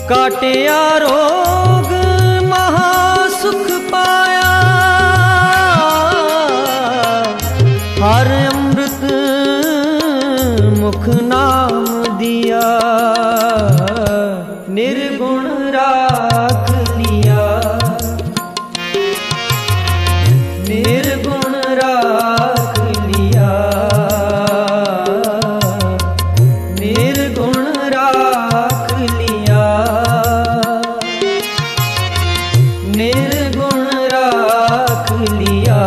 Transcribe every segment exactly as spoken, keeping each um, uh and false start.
काटिया रोग महासुख पाया, हर अमृत मुख नाम दिया, निर्गुण राख लिया, निर्गुण राख लिया, निर्गुण राख लिया, निर्गुण राख लिया।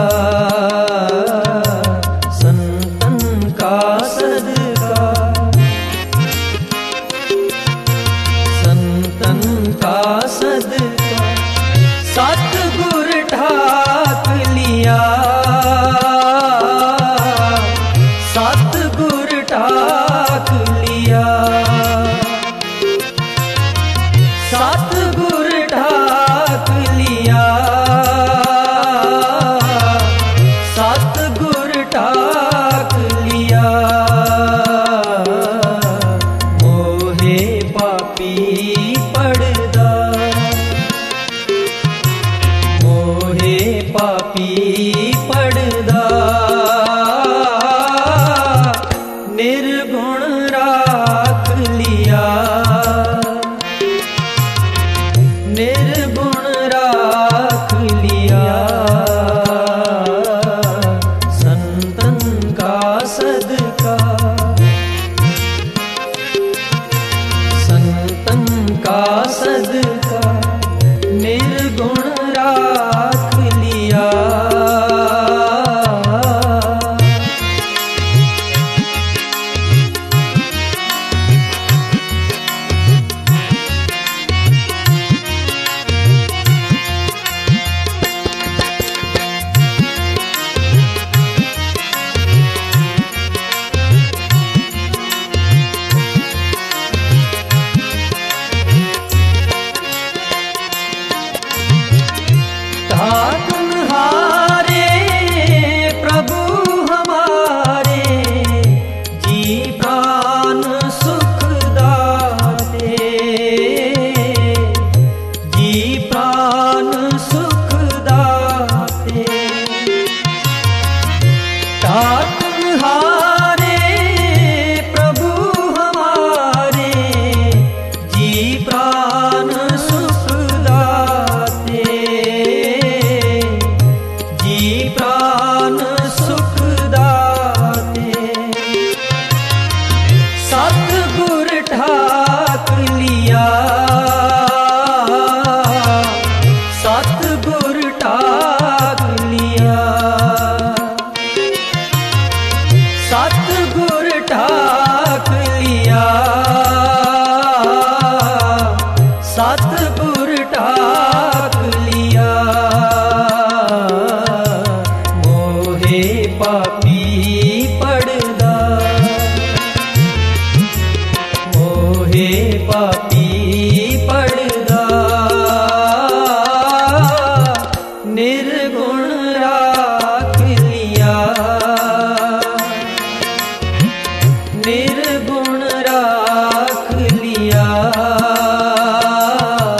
संतन का सदका, संतन का सदका, सतगुर ढाक लिया, सतगुर ढाक लिया, सतगुर ढाक लिया, सतगुर ढाक लिया। मोहे पापी पड़दा, मोहे पापी पड़दा, निर्गुण राख लिया, निर्गुण राख लिया। संतन का सदका, संतन का सदका, निर्गुण राख लिया। ताकनहारे प्रभु हमारे, जी प्राण सुख दाते, जी प्राण सुख दाते। ताकनहारे प्रभु हमारे, जी प्राण सुख दाते, जी प्राण सुख दाते। सतगुर ढाक लिया, सतगुर ढाक लिया, सतगुर ढाक लिया, सतगुर ढाक लिया। मोहे पापी पड़दा, मोहे पापी पड़दा, निर्गुण राख लिया, निर्गुण राख लिया।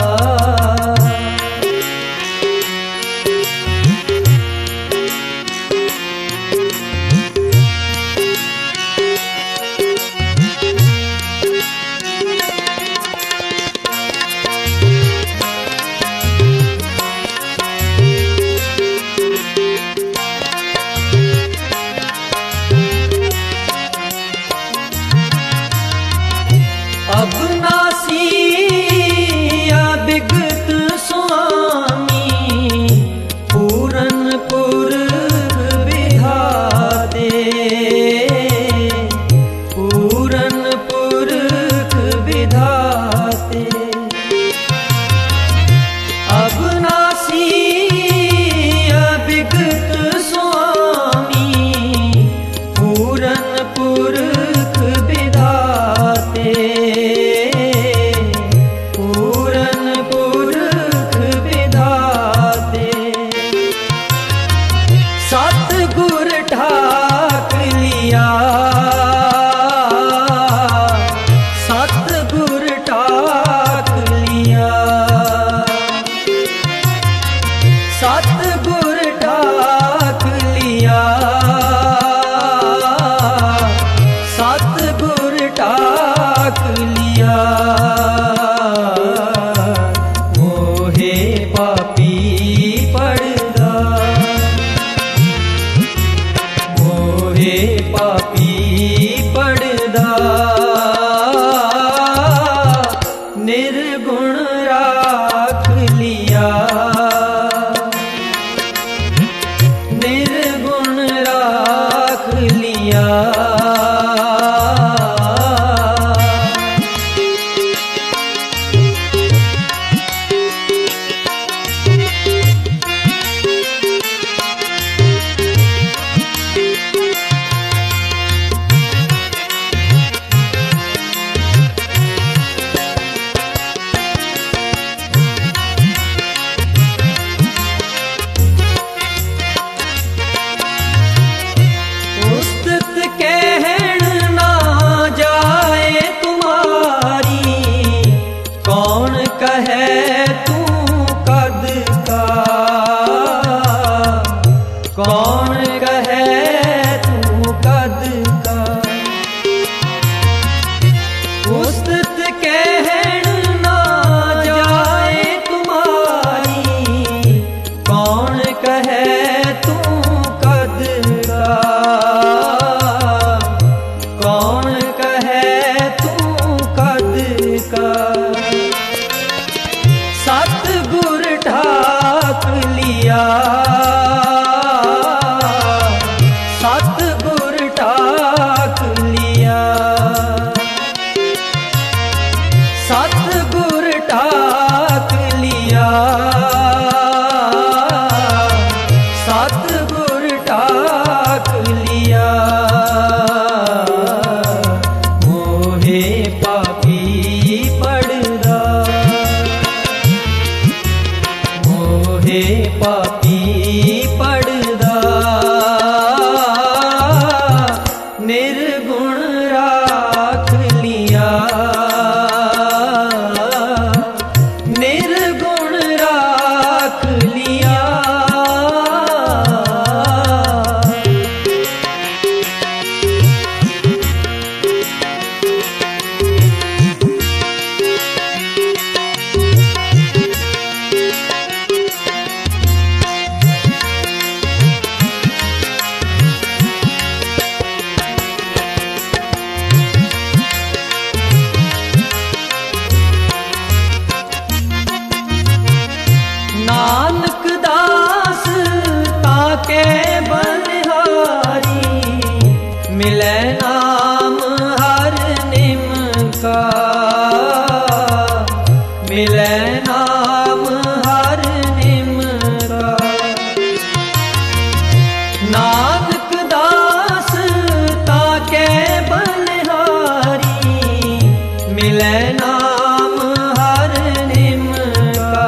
निर्गुण राख लिया, निर्गुण राख लिया। कौन कहे तू कद का, उस्तत कहन ना जाए तुम्हारी, कौन कहे तू कद का, कौन कहे तू कद का। सतगुर ठाक लिया, सतगुर ठाक लिया, सतगुर ठाक लिया, सतगुर ठाक लिया। मोहे पापी पड़दा, मोहे पापी पड़दा, निर्गुण राख लिया, निर्गुण राख लिया। नानक दास ताके बलिहारी, मिले नाम हर निम का, मिले नाम हर निम का। नानक दास ताके बलिहारी, मिले नाम हर निम का,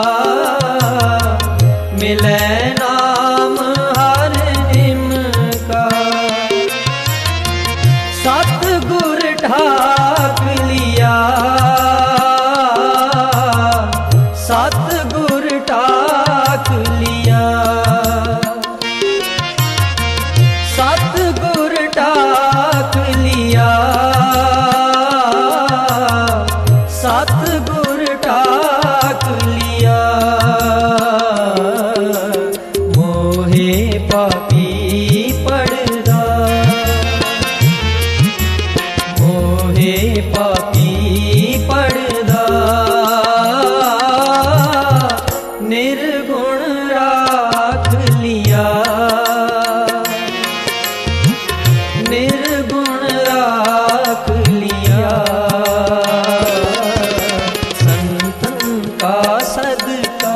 मिले नाम हर निम का। सतगुर ठाक लिया, सतगुर ठाक लिया, सतगुर ठाक लिया, सतगुर ठाक लिया। मोहे पापी पड़दा, मोहे पापी पड़दा, निर्गुण राख लिया, निर्गुण राख लिया। संतन का सदका,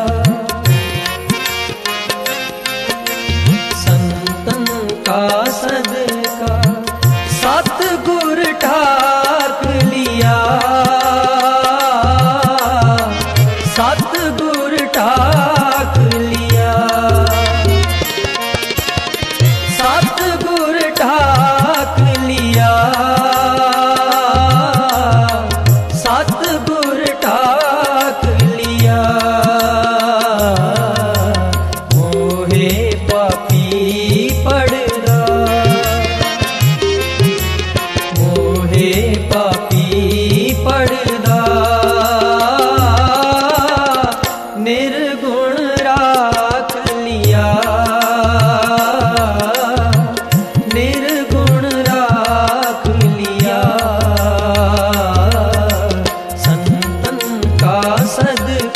संतन का सदका, सतगुर ठाक लिया, सतगुर ठाक लिया, सतगुर ठाक लिया, सतगुर ठाक लिया। मोहे पापी पड़दा, मोहे पापी पड़दा, निर्गुण राख लिया, निर्गुण राख लिया। संत सदका